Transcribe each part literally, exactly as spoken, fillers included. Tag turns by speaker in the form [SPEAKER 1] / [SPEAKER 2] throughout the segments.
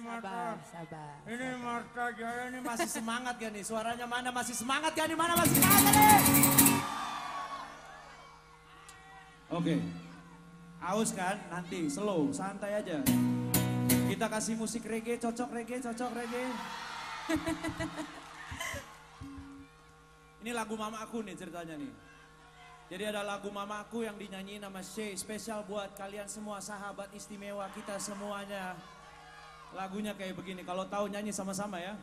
[SPEAKER 1] Marta.
[SPEAKER 2] Sabar,
[SPEAKER 1] Ini Marta Jaya ini masih semangat gak nih? Suaranya mana masih semangat gak nih? Mana masih semangat nih? Oke. Aus kan? Nanti slow, santai aja. Kita kasih musik reggae, cocok reggae, cocok reggae. Ini lagu mama aku nih ceritanya nih. Jadi ada lagu mama aku yang dinyanyiin sama Shay. Spesial buat kalian semua, sahabat istimewa kita semuanya. Lagunya kayak begini, kalau tahu nyanyi sama-sama ya.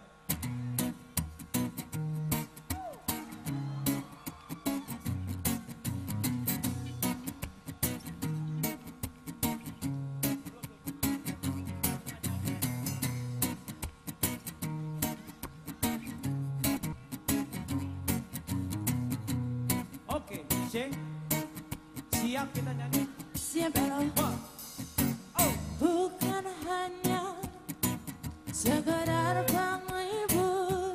[SPEAKER 1] Oke, Shay, siap kita nyanyi?
[SPEAKER 2] Siap Elo.
[SPEAKER 1] Oh.
[SPEAKER 2] Bukan hanya sekedar penghibur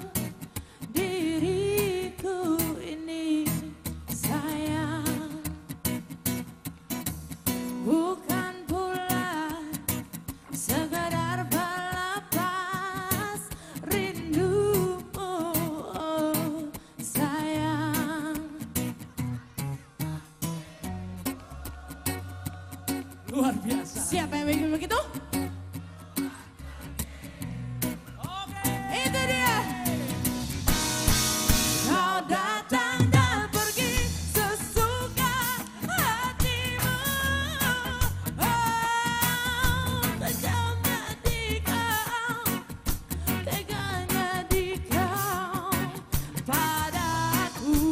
[SPEAKER 2] diriku ini sayang, bukan pula sekedar pelepas rindumu, oh, sayang.
[SPEAKER 1] Luar biasa.
[SPEAKER 2] Siapa yang bikin begitu? Itu dia. Kau datang dan pergi sesuka hatimu. Oh, tajamnya di kau, teganya di kau padaku.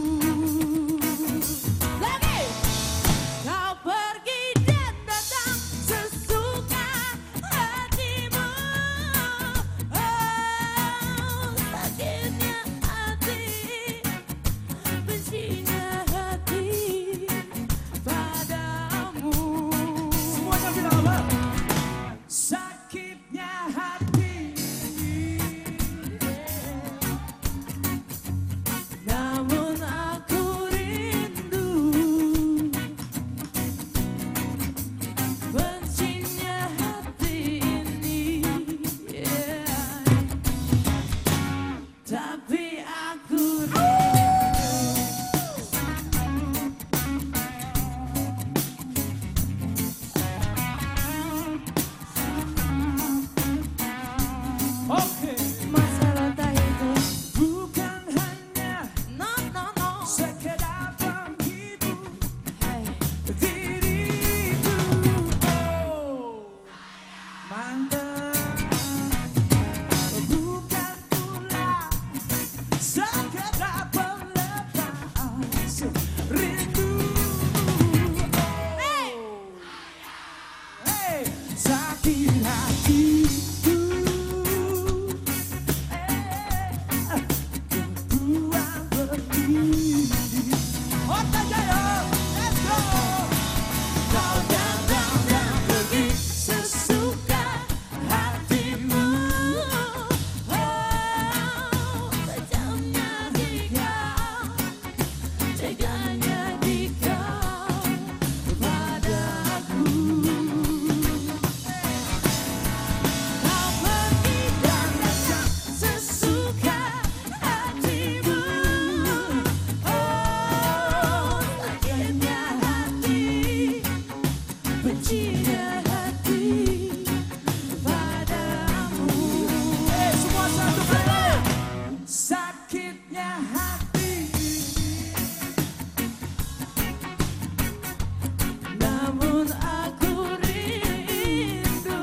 [SPEAKER 2] Lagi. Kau pergi dan datang sesuka hatimu. Oh, sakitnya hati, bencinya hati padamu.
[SPEAKER 1] Semuanya bilang apa? Sakitnya hati.
[SPEAKER 2] Namun aku rindu, bencinya hati ini, yeah. Tapi aku
[SPEAKER 1] Oke.
[SPEAKER 2] masalah tak itu,
[SPEAKER 1] Bukan hanya
[SPEAKER 2] no no no,
[SPEAKER 1] sekedar penghibur
[SPEAKER 2] hey.
[SPEAKER 1] diriku. Oh, mantap. Bukan pula sekedar pelepas rindu.
[SPEAKER 2] Hey.
[SPEAKER 1] Hey, sakit hatiku. Buang berdiri. Marta Jaya, let's go.
[SPEAKER 2] Kau datang dan pergi sesuka hatimu. Oh, tajamnya di kau, teganya di kau padaku. Kau pergi dan datang sesuka hatimu. Oh, sakitnya hati, bencinya hati padamu.
[SPEAKER 1] Eh, semua satu kali. Sakitnya hati.
[SPEAKER 2] Namun aku rindu,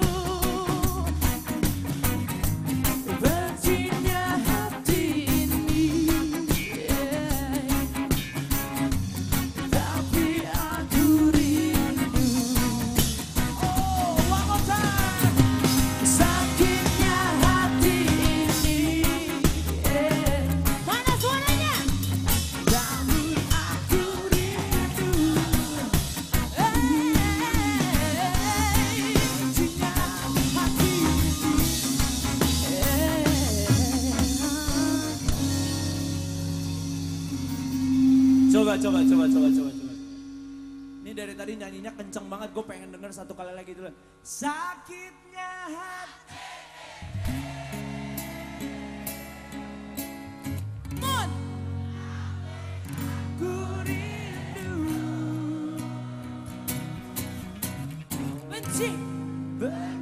[SPEAKER 2] bencinya hati ini, yeah. Tapi aku rindu.
[SPEAKER 1] Oh, one more time.
[SPEAKER 2] Sakitnya hati ini, yeah. Mana suaranya? Namun aku rindu, hey, bencinya hati ini, yeah.
[SPEAKER 1] Coba, coba, coba, coba, coba, coba. Ini dari tadi nyanyinya kenceng banget, gue pengen denger satu kali lagi dulu. Sakitnya hati.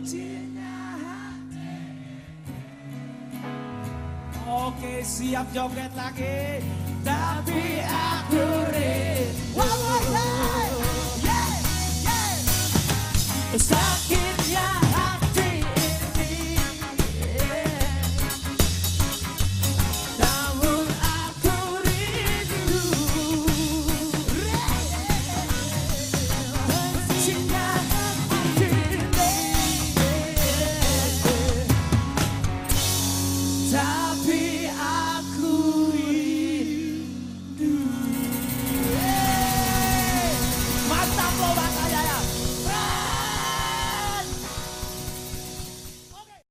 [SPEAKER 1] sucinya hati. Oke, siap joget lagi. Tapi aku rindu.
[SPEAKER 2] One more time. Yeah, yeah.